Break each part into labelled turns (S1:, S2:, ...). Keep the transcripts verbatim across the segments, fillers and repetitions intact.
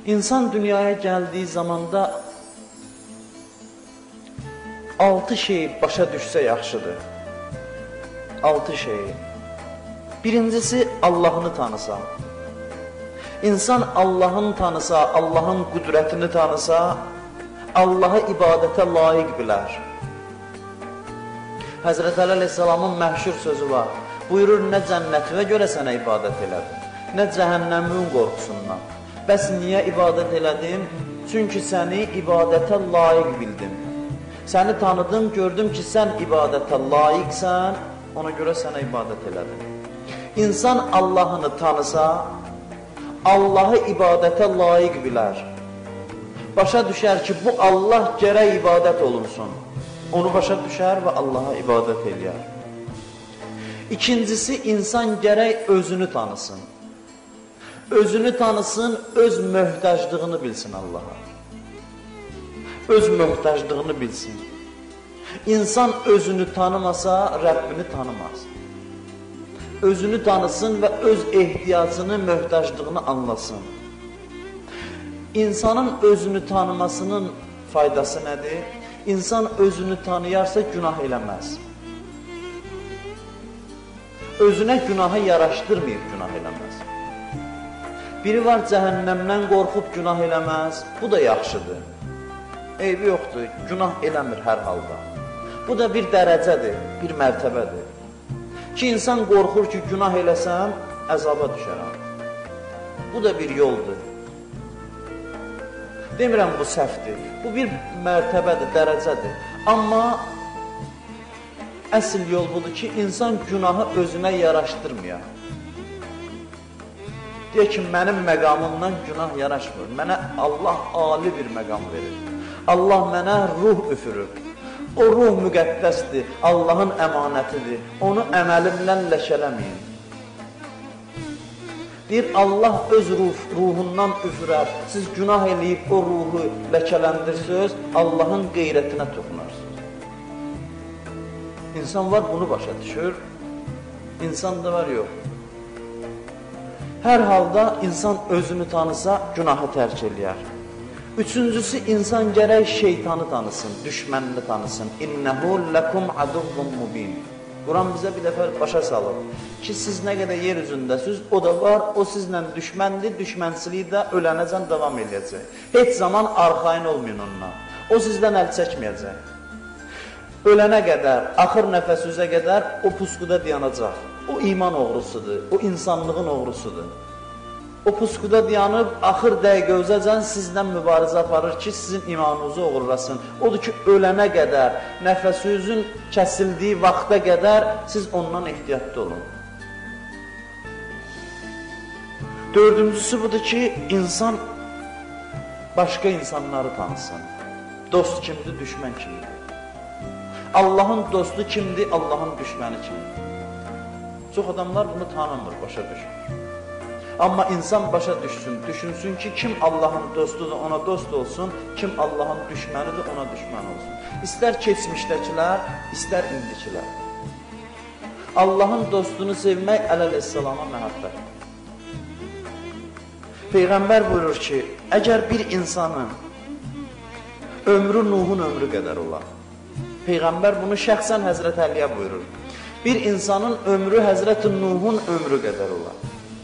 S1: İnsan dünyaya gəldiyi zamanda altı şeyi başa düşsə yaxşıdır. Altı şeyi. Birincisi Allah'ını tanısa. İnsan Allah'ını tanısa, Allah'ın qüdrətini tanısa, Allah'a ibadətə layiq bilər. Həzrət Əli Aleyhisselamın məhşur sözü var. Buyurur, nə cənnətivə görə sənə ibadət elədim, nə cəhənnəmin qorxusundan. Bəs niyə ibadət elədim? Çünki səni ibadətə layiq bildim. Səni tanıdım, gördüm ki, sən ibadətə layiqsən, ona görə sənə ibadət elədim. İnsan Allah'ını tanısa, Allah'ı ibadətə layiq bilər. Başa düşər ki, bu Allah gərək ibadət olunsun. Onu başa düşər və Allah'a ibadət eləyər. İkincisi, insan gərək özünü tanısın. Özünü tanısın, öz möhtaclığını bilsin Allah'a. Öz möhtaclığını bilsin. İnsan özünü tanımasa, Rəbbini tanımaz. Özünü tanısın və öz ehtiyacını, möhtaclığını anlasın. İnsanın özünü tanımasının faydası nədir? İnsan özünü tanıyarsa günah eləməz. Özünə günahı yaraşdırmayıb günah eləməz. Biri var cəhənnəmdən qorxub günah eləməz, bu da yaxşıdır. Eybi yoxdur, günah eləmir hər halda. Bu da bir dərəcədir, bir mərtəbədir. Ki, insan qorxur ki, günah eləsəm, əzaba düşərəm. Bu da bir yoldur. Demirəm, bu səhvdir. Bu bir mərtəbədir, dərəcədir. Amma əsl yol budur ki, insan günahı özünə yaraşdırmaya. Deyək ki, mənim məqamımdan günah yaraşmır. Mənə Allah ali bir məqam verir. Allah mənə ruh üfürür. O ruh müqəddəsdir, Allahın əmanətidir. Onu əməlimlə ləkələməyin. Deyir, Allah öz ruh, ruhundan üfürər. Siz günah eləyib o ruhu ləkələndirsiniz, Allahın qeyrətinə toxunarsınız. İnsan var, bunu başa düşür. İnsan da var, yox. Hər halda insan özünü tanısa, günahı tərk eləyər. Üçüncüsü, insan gərək şeytanı tanısın, düşmənini tanısın. İnnəhu ləkum aduvvun mubin. Quran bizə bir dəfə başa salır ki, siz nə qədər yer üzündəsiniz, o da var, o sizlə düşməndir, düşmənsiliyi də ölənəcən davam edəcək. Heç zaman arxain olmayın ondan. O sizdən əl çəkməyəcək. Ölənə qədər, axır nəfəsüzə qədər o pusquda dayanacaq. O iman oğrusudur, o insanlığın oğrusudur. O pusquda dayanıb, axır dəqiqəvzəcən sizdən mübarizə aparır ki, sizin imanınızı oğurlasın. Odur ki, ölənə qədər, nəfəsinizin kəsildiyi vaxta qədər siz ondan ehtiyatlı olun. Dördüncüsü budur ki, insan başqa insanları tanısın. Dost kimdir, düşmən kimdir? Allahın dostu kimdir, Allahın düşməni kimdir? Çox adamlar bunu tanımır, başa düşmür. Amma insan başa düşsün, düşünsün ki, kim Allahın dostudur, ona dost olsun, kim Allahın düşmənidir, ona düşmən olsun. İstər keçmişdəkilər, istər indikilər. Allahın dostunu sevmək əleyhissalama məhəbbət. Peyğəmbər buyurur ki, əgər bir insanın ömrü Nuhun ömrü qədər olar. Peyğəmbər bunu şəxsən Həzrət Əliyə buyurur. Bir insanın ömrü Həzrət Nuhun ömrü qədər olar.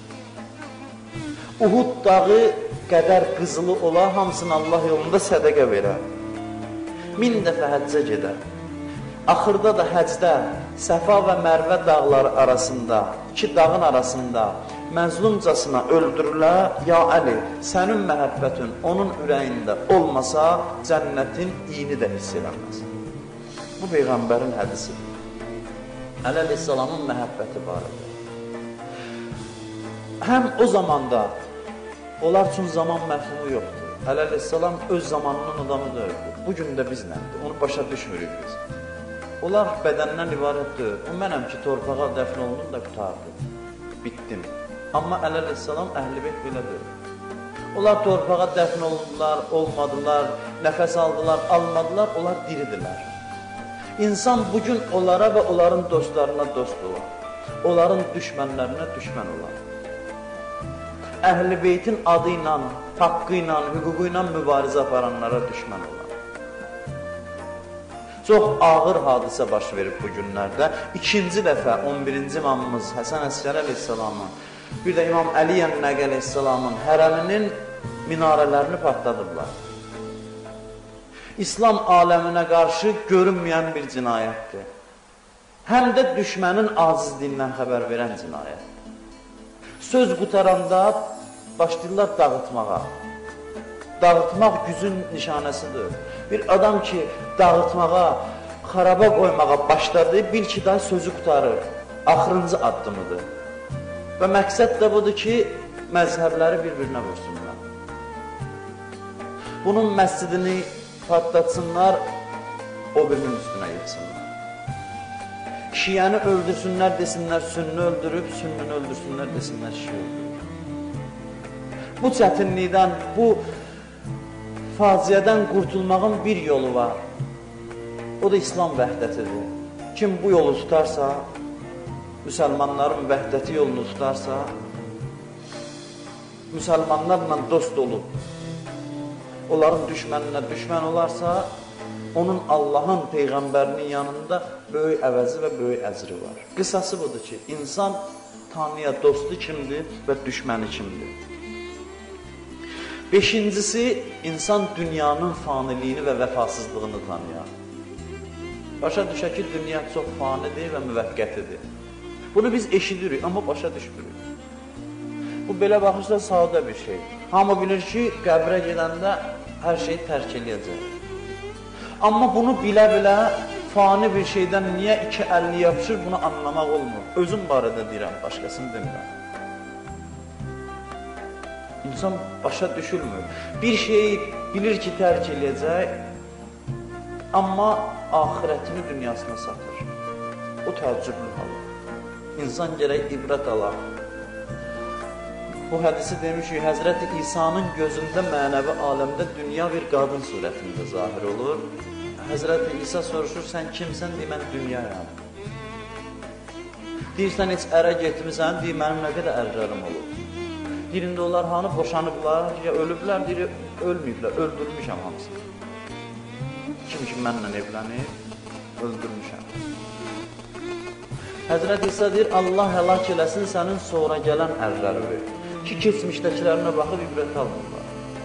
S1: Uhud dağı qədər qızılı ola, hamısını Allah yolunda sədəqə verər. Min dəfə həccə gedər. Axırda da həcdə Səfa və Mərvə dağları arasında, iki dağın arasında məzlumcasına öldürülər. Ya Əli, sənin məhəbbətin onun ürəyində olmasa, cənnətin iyini də hiss eləməz. Bu Peyğəmbərin hədisidir. Əli əleyhissalamın məhəbbəti barədə. Həm o zamanda, onlar üçün zaman məfhumu yoxdur. Əli əleyhissalam öz zamanının adamı deyildir. Bugün də bizləndir, onu başa düşmürük biz. Onlar bədəndən ibarət deyil. O mənəm ki, torpağa dəfn olunun da qutardı. Bitdim. Amma Əli əleyhissalam əhl-i beyt belə deyil. Onlar torpağa dəfn olundular, olmadılar, nəfəs aldılar, almadılar, onlar diridirlər. İnsan bugün onlara və onların dostlarına dost olar. Onların düşmənlərinə düşmən olar. Əhl-i beytin adı ilə, haqqı ilə, hüququ ilə mübarizə aparanlara düşmən olan. Çox ağır hadisə baş verib bu günlərdə. İkinci dəfə on birinci imamımız Həsən Əskəri əleyhissalamın, bir də İmam Əli Ən-Nəqi əleyhissalamın hərəminin minarələrini partladıblar. İslam aləminə qarşı görünməyən bir cinayətdir. Həm də düşmənin acizliyindən xəbər verən cinayət. Söz qutaranda başlayırlar dağıtmağa. Dağıtmaq gücün nişanəsidir. Bir adam ki, dağıtmağa, xaraba qoymağa başladı, bil ki, daha sözü qutarır. Axırıncı addımıdır. Və məqsəd də budur ki, məzhəbləri bir-birinə vursunlar. Bunun məscidini patlatsınlar, o birinin üstünə yıksınlar. Şiəni öldürsünlər, desinlər, sünni öldürüb, sünnini öldürsünlər, desinlər, şi öldürür. Bu çətinlikdən, bu faciədən qurtulmağın bir yolu var. O da İslam vəhdətidir. Kim bu yolu tutarsa, müsəlmanların vəhdəti yolunu tutarsa, müsəlmanlarla dost olub, onların düşməninə düşmən olarsa, onun Allahın Peyğəmbərinin yanında böyük əvəzi və böyük əcri var. Qısası budur ki, insan tanıya dostu kimdir və düşməni kimdir. Beşincisi, insan dünyanın faniliyini və vəfasızlığını tanıyar. Başa düşək ki, dünya çox fanidir və müvəqqətidir. Bunu biz eşidirik, amma başa düşmürük. Bu, belə baxışda sadə bir şey. Hamı bilir ki, qəbrə gedəndə hər şeyi tərk eləyəcək. Amma bunu bilə-bilə fani bir şeydən niyə iki əlli yapışır, bunu anlamaq olmur. Özüm barədə deyirəm, başqasını demirəm. İnsan başa düşülmür. Bir şeyi bilir ki, tərk eləyəcək, amma axirətini dünyasına satır. O təəccüblü hal. İnsan gərək ibrət alar. Bu hədisi demişik, Həzrəti İsa'nın gözündə mənəvi aləmdə dünya bir qadın surətində zahir olur. Həzrəti İsa soruşur, sən kimsən? Deyir, mən dünyayam. Deyirsən, heç ərə getmirsən? Deyir, mənim nə qədər ərlərim olur. Deyir, indi onlar hanı boşanıblar, ya ölüblər? Deyir, ölməyiblər, öldürmüşəm hamısını. Kim ki, mənlə evlənib, öldürmüşəm. Həzrət İsa deyir, Allah həlak eləsin sənin sonra gələn ərləri ki, keçmişdəkilərinə baxıb ibrət almırlar.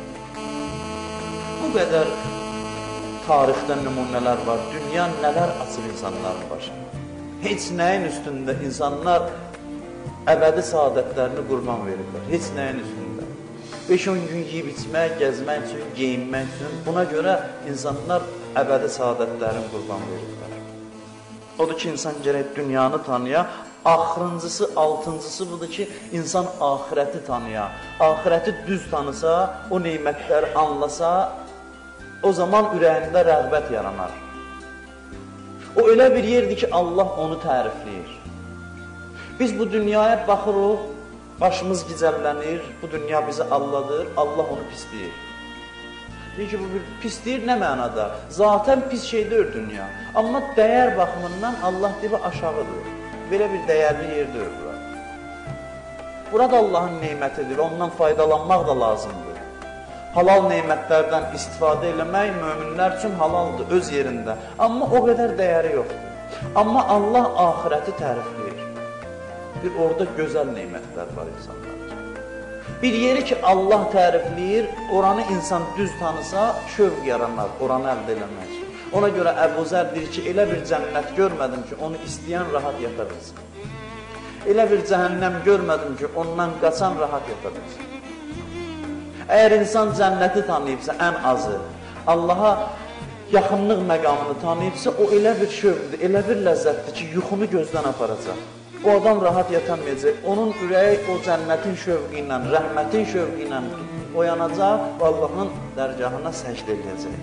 S1: Bu qədər tarixdə nümunələr var, dünya nələr açır insanların başına. Heç nəyin üstündə insanlar əbədi saadətlərini qurban verirlər, heç nəyin üstündə. beş on gün yiyib içmək, gəzmək üçün, geyinmək üçün, buna görə insanlar əbədi saadətlərini qurban verirlər. Odur ki, insan gərək dünyanı tanıya, axırıncısı, altıncısı budur ki, insan axirəti tanıya, axirəti düz tanısa, o neymətləri anlasa, o zaman ürəyində rəğbət yaranar. O elə bir yerdir ki, Allah onu tərifləyir. Biz bu dünyaya baxırıq, başımız gicəllənir, bu dünya bizi alladır, Allah onu pisləyir. Deyir ki, bu bir pisdir, nə mənada? Zatən pis şeydir dünya. Amma dəyər baxımından Allah deyir, aşağıdır. Belə bir dəyərli yerdir bura. Burada Allahın neymətidir, ondan faydalanmaq da lazımdır. Halal neymətlərdən istifadə eləmək möminlər üçün halaldır, öz yerində. Amma o qədər dəyəri yoxdur. Amma Allah axirəti tərifləyir. Bir orada gözəl neymətlər var insanlar. Bir yeri ki, Allah tərifləyir, oranı insan düz tanısa, şövq yaranar, oranı əldə eləmək. Ona görə Əbu Zər deyir ki, elə bir cənnət görmədim ki, onu istəyən rahat yata bilsin. Elə bir cəhənnəm görmədim ki, ondan qaçan rahat yata bilsin. Əgər insan cənnəti tanıyıbsa, ən azı, Allaha yaxınlıq məqamını tanıyıbsa, o elə bir şövqdir, elə bir ləzzətdir ki, yuxunu gözdən aparacaq. O adam rahat yatamayacaq, onun ürəyi o cənnətin şövqü ilə, rəhmətin şövqü ilə oyanacaq və Allahın dərgahına səcd edəcək.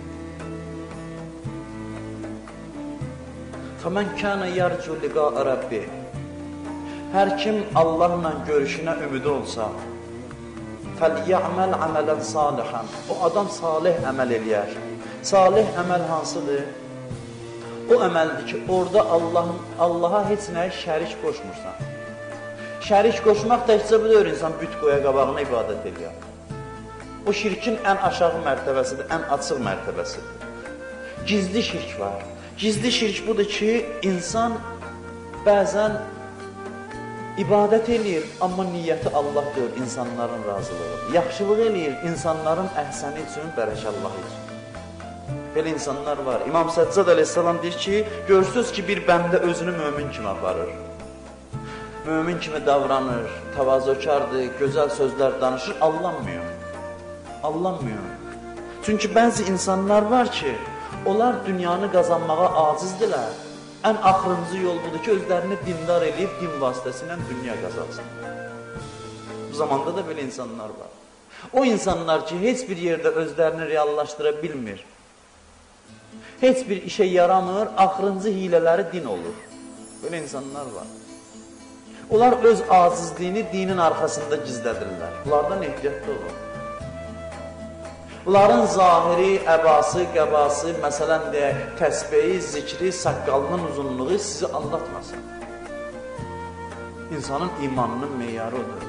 S1: فَمَنْ كَانَ يَرْجُ لِقَاءَ رَبِّهِ Hər kim Allahla görüşünə ümidi olsa, فَلْيَعْمَلْ عَمَلًا صَالِحًا O adam salih əməl eləyər. Salih əməl hansıdır? O əməldir ki, orada Allahın, Allaha heç nəyə şərik qoşmursan. Şərik qoşmaq təkcə bu deyir, insan büt qoya qabağına ibadət edir. O şirkin ən aşağı mərtəbəsidir, ən açıq mərtəbəsidir. Gizli şirk var. Gizli şirk budur ki, insan bəzən ibadət eləyir, amma niyyəti Allah deyir, insanların razılığı. Yaxşılıq eləyir, insanların əhsəni üçün, bərəkəllah üçün. Belə insanlar var. İmam Səccad əleyhissalam deyir ki, görürsünüz ki, bir bəndə özünü mömin kimi aparır. Mömin kimi davranır, təvazökardır, gözəl sözlər danışır, allanmıyor. Allanmıyor. Çünki bəzi insanlar var ki, onlar dünyanı qazanmağa acizdirlər. Ən axırıncı yol budur ki, özlərini dindar eləyib, din vasitəsilə dünya qazansın. Bu zamanda da belə insanlar var. O insanlar ki, heç bir yerdə özlərini reallaşdıra bilmir, heç bir işə yaramır, axırıncı hilələri din olur. Böyle insanlar var. Onlar öz acizliyini dinin arxasında gizlədirlər. Bunlardan ehtiyatlı olun. Bunların zahiri, əbası, qəbası, məsələn deyək, təsbehi, zikri, saqqalının uzunluğu sizi anlatmasın. İnsanın imanının meyarı odur.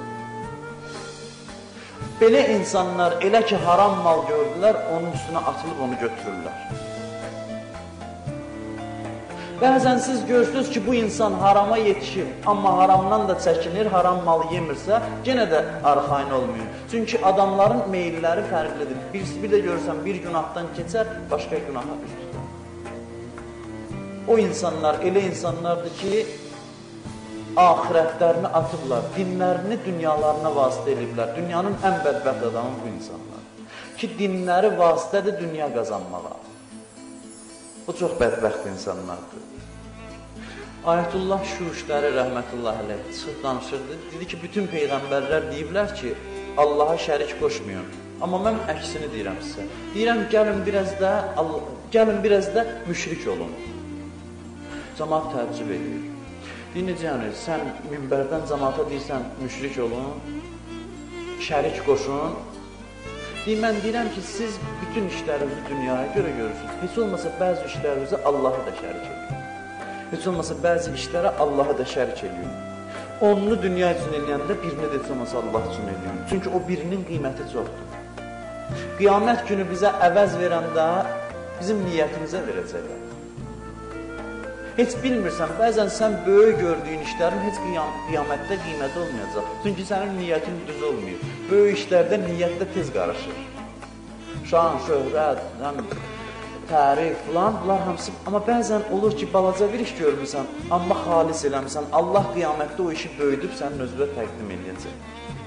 S1: Belə insanlar elə ki haram mal gördülər, onun üstünə atılıb onu götürürlər. Bəzən siz görürsünüz ki, bu insan harama yetişir, amma haramdan da çəkinir, haram malı yemirsə, yenə də arxain olmuyor. Çünki adamların meyilləri fərqlidir. Birisi bir də görürsən, bir günahdan keçər, başqa günaha üst tutar. O insanlar elə insanlardır ki, axirətlərini atıblar, dinlərini dünyalarına vasitə ediblər. Dünyanın ən bədbəxt adamı bu insanlar. Ki, dinləri vasitədir dünya qazanmağa. Bu çox bədbəxt insanlardır. Ayətullah Şuşləri rəhmətullah əleyh çıxıb danışırdı. Dedi ki, bütün peyğəmbərlər deyiblər ki, Allaha şərik qoşmuyor. Amma mən əksini deyirəm sizə. Deyirəm, gəlin biraz da, gəlin biraz da müşrik olun. Cəmaat təəccüb edir. Deyir, necə yəni, sən minbərdən cəmaata deyirsən, müşrik olun, şərik qoşun. Deyir, mən deyirəm ki, siz bütün işlərinizi dünyaya görə görürsünüz. Heç olmasa bəzi işlərinizi Allah'a da şərik edin. Heç olmasa bəzi işlərə Allah'a da şərik edin. Onunu dünya üçün eləyəndə birini də heç olmasa Allah üçün edin. Çünki o birinin qiyməti çoxdur. Qiyamət günü bizə əvəz verəndə bizim niyyətimizə verəcəklər. Heç bilmirsən, bəzən sən böyük gördüyün işlərin heç qiyam qiyamətdə qiyməti olmayacaq. Çünki sənin niyyətin düz olmuyor. Böyük işlərdə niyyətdə tez qarışır. Şan, şöhrət, tərif filan, bunlar hamısı. Amma bəzən olur ki, balaca bir iş görmüsən, amma xalis eləmirsən. Allah qiyamətdə o işi böyüdüb sənin özünə təqdim edəcək.